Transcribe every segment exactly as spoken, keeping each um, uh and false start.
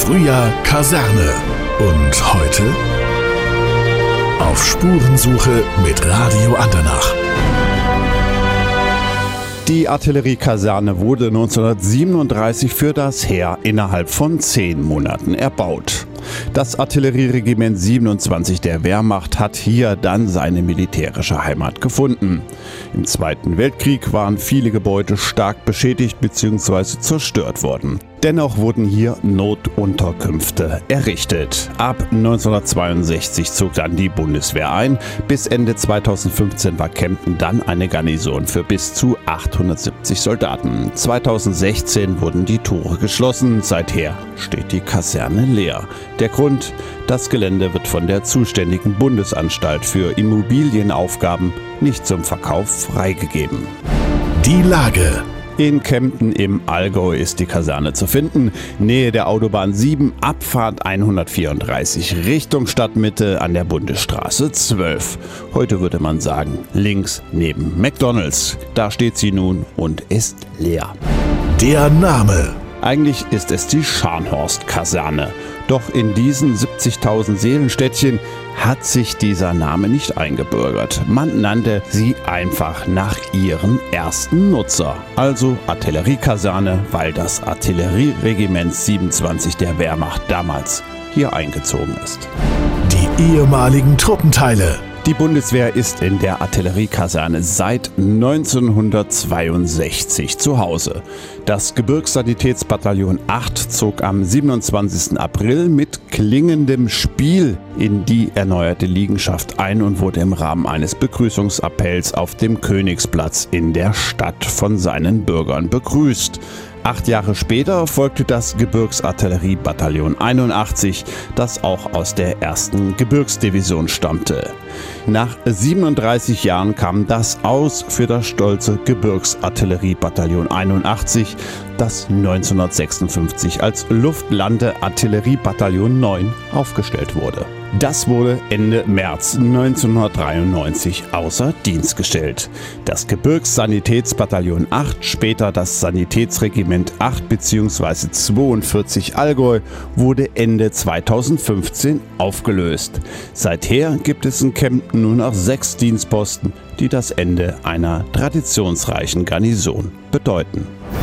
Früher Kaserne und heute auf Spurensuche mit Radio Andernach. Die Artilleriekaserne wurde neunzehnhundertsiebenunddreißig für das Heer innerhalb von zehn Monaten erbaut. Das Artillerieregiment siebenundzwanzig der Wehrmacht hat hier dann seine militärische Heimat gefunden. Im Zweiten Weltkrieg waren viele Gebäude stark beschädigt bzw. zerstört worden. Dennoch wurden hier Notunterkünfte errichtet. Ab neunzehnhundertzweiundsechzig zog dann die Bundeswehr ein. Bis Ende zweitausendfünfzehn war Kempten dann eine Garnison für bis zu achthundertsiebzig Soldaten. zweitausendsechzehn wurden die Tore geschlossen. Seither steht die Kaserne leer. Der Grund: Das Gelände wird von der zuständigen Bundesanstalt für Immobilienaufgaben nicht zum Verkauf freigegeben. Die Lage. In Kempten im Allgäu ist die Kaserne zu finden, Nähe der Autobahn sieben, Abfahrt hundertvierunddreißig, Richtung Stadtmitte an der Bundesstraße zwölf. Heute würde man sagen, links neben McDonald's. Da steht sie nun und ist leer. Der Name. Eigentlich ist es die Scharnhorst-Kaserne. Doch in diesen siebzigtausend Seelenstädtchen hat sich dieser Name nicht eingebürgert. Man nannte sie einfach nach ihrem ersten Nutzer, also Artilleriekaserne, weil das Artillerieregiment siebenundzwanzig der Wehrmacht damals hier eingezogen ist. Die ehemaligen Truppenteile. Die Bundeswehr ist in der Artilleriekaserne seit neunzehnhundertzweiundsechzig zu Hause. Das Gebirgssanitätsbataillon acht zog am siebenundzwanzigsten April mit klingendem Spiel in die erneuerte Liegenschaft ein und wurde im Rahmen eines Begrüßungsappells auf dem Königsplatz in der Stadt von seinen Bürgern begrüßt. Acht Jahre später folgte das Gebirgsartilleriebataillon einundachtzig, das auch aus der ersten Gebirgsdivision stammte. Nach siebenunddreißig Jahren kam das aus für das stolze Gebirgsartilleriebataillon einundachtzig, das neunzehnhundertsechsundfünfzig als Luftlandeartilleriebataillon neun aufgestellt wurde. Das wurde Ende März neunzehnhundertdreiundneunzig außer Dienst gestellt. Das Gebirgssanitätsbataillon acht, später das Sanitätsregiment acht bzw. zweiundvierzig Allgäu, wurde Ende zweitausendfünfzehn aufgelöst. Seither gibt es in Kempten nur noch sechs Dienstposten, die das Ende einer traditionsreichen Garnison bedeuten.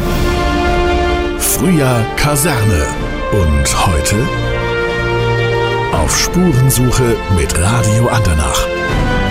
Früher Kaserne und heute auf Spurensuche mit Radio Andernach.